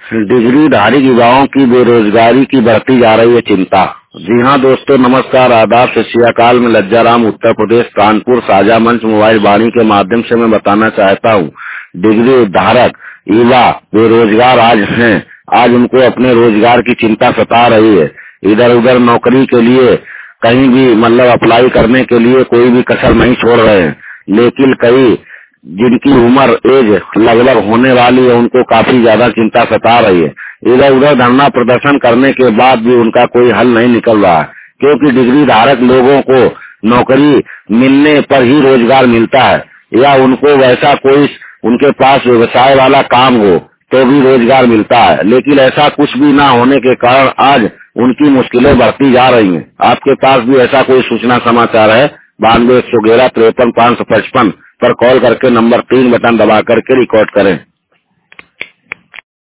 डिग्रीधारी युवाओं की बेरोजगारी की बढ़ती जा रही है चिंता। जी हाँ दोस्तों, नमस्कार, आदाब, सत श्री अकाल। में लज्जाराम, उत्तर प्रदेश, कानपुर साझा मंच मोबाइल वाणी के माध्यम से मैं बताना चाहता हूँ, डिग्री धारक युवा बेरोजगार आज हैं। आज उनको अपने रोजगार की चिंता सता रही है। इधर उधर नौकरी के लिए कहीं भी मतलब अप्लाई करने के लिए कोई भी कसर नहीं छोड़ रहे हैं, लेकिन कई जिनकी उम्र एज लगभग होने वाली है उनको काफी ज्यादा चिंता सता रही है। इधर उधर धरना प्रदर्शन करने के बाद भी उनका कोई हल नहीं निकल रहा है, क्योंकि डिग्री धारक लोगों को नौकरी मिलने पर ही रोजगार मिलता है, या उनको वैसा कोई उनके पास व्यवसाय वाला काम हो तो भी रोजगार मिलता है, लेकिन ऐसा कुछ भी ना होने के कारण आज उनकी मुश्किलें बढ़ती जा रही हैं। आपके पास भी ऐसा कोई सूचना समाचार है? 92 111 53 555 पर कॉल करके नंबर 3 बटन दबा करके रिकॉर्ड करें।